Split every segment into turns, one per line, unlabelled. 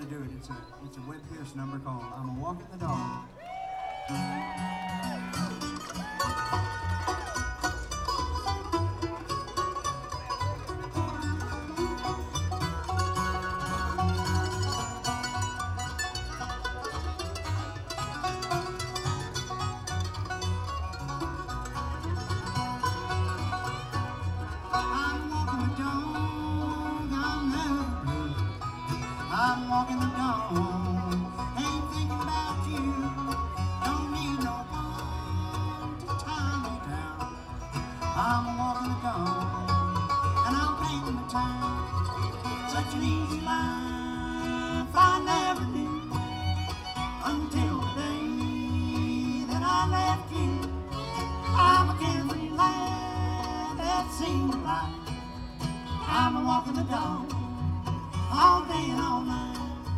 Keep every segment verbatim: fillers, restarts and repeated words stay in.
to do it. It's a it's a Webb Pierce number called "I'm a Walking the Dog." I'm walking the dog, ain't thinking about you, don't need no one to tie me down. I'm walking the dog, and I'm painting the town, such an easy life I never knew, until the day that I left you. I'm a carefree lad that seemed right. I'm a walking the dog, all day and all night.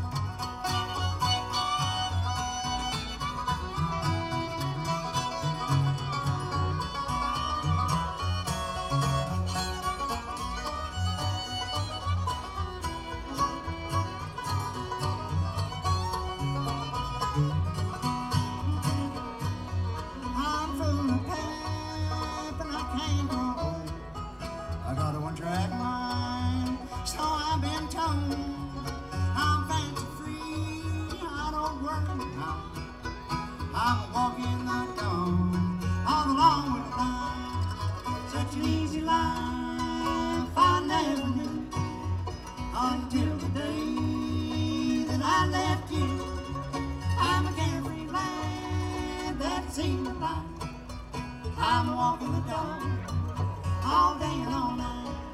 I'm full of pep and I can't go home. I got a one-track mind, so I've been told. I'm fancy free, I don't work now. I'm walking the dog all along with the line. Such an easy life I never knew, until the day that I left you. I'm a carefree lad that seemed right. I'm walking the dog all day and all night.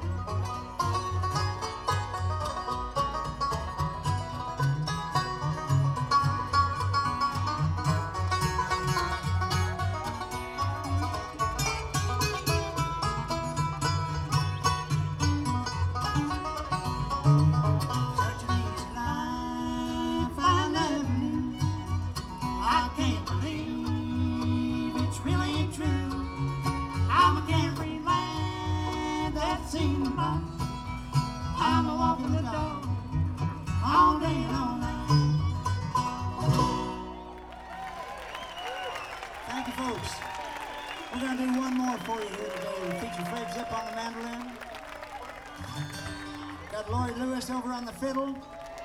Such an easy life I never knew. I can't believe it's really true. I'm a carefree lad that seems right. I'm a walking the dog all day and all night. Thank you, folks. We're going to do one more for you here today. We feature Fred Zipp on the mandolin. Got Laurie Lewis over on the fiddle.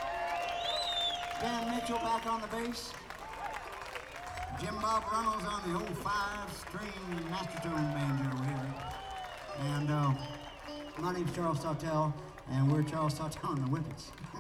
Dan Mitchell back on the bass. Jim Bob Runnels on the old five-string mastertone banjo over here. And uh, my name's Charles Sawtelle, and we're Charles Sawtelle and the Whippets.